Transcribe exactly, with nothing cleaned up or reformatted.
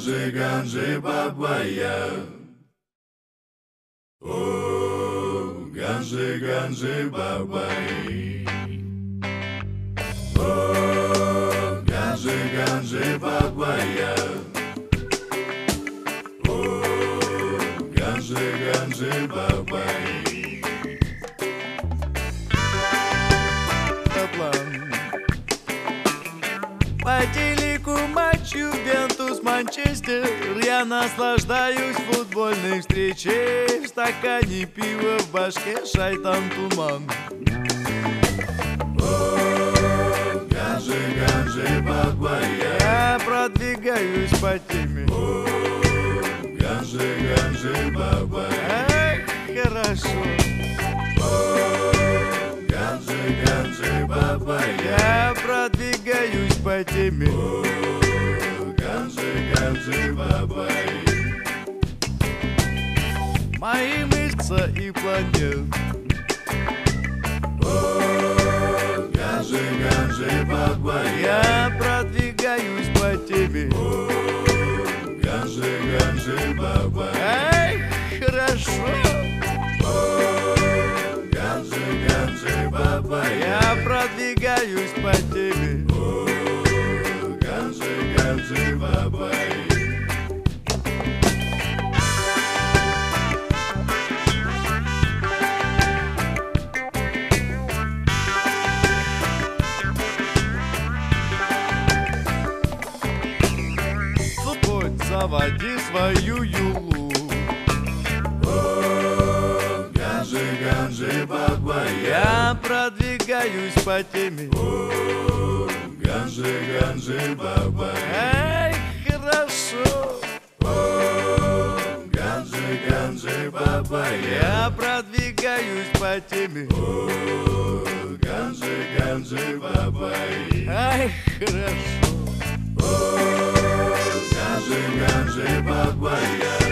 ганжи, ганжи, бабая. О, ганжи, ганжи, бабай. О, ганжи, ганжи, бабая. О, ганжи, ганжи, бабай. По телеку матч Ювентус-Манчестер. Я наслаждаюсь футбольной встречей. В стакане пива, в башке шайтан туман. О, ганжи, ганжи, бабая. Я продвигаюсь по теме. О, ганжи, ганжи, бабая. Эх, хорошо. О, ганжи, ганжи, бабая. Я продвигаюсь по теме. О, ганжи, ганжи, бабай. Мои мышцы и планет. О, ганжи, ганжи, бабай. Я продвигаюсь по теме. О, ганжи, ганжи, бабай. Эх, хорошо. О, ганжи, ганжи, бабай. Я продвигаюсь по теме. О, ганжи, ганжи, бабай. Заводи свою юлу. О, ганжи, ганжи, бабая. Я продвигаюсь по теме. О, ганжи, ганжи, бабая. Эй, хорошо. О, ганжи, ганжи, бабая. Я продвигаюсь по теме. О, ганжи, ганжи, бабай. Ай, хорошо. О, ганжи, ганжи, бабая.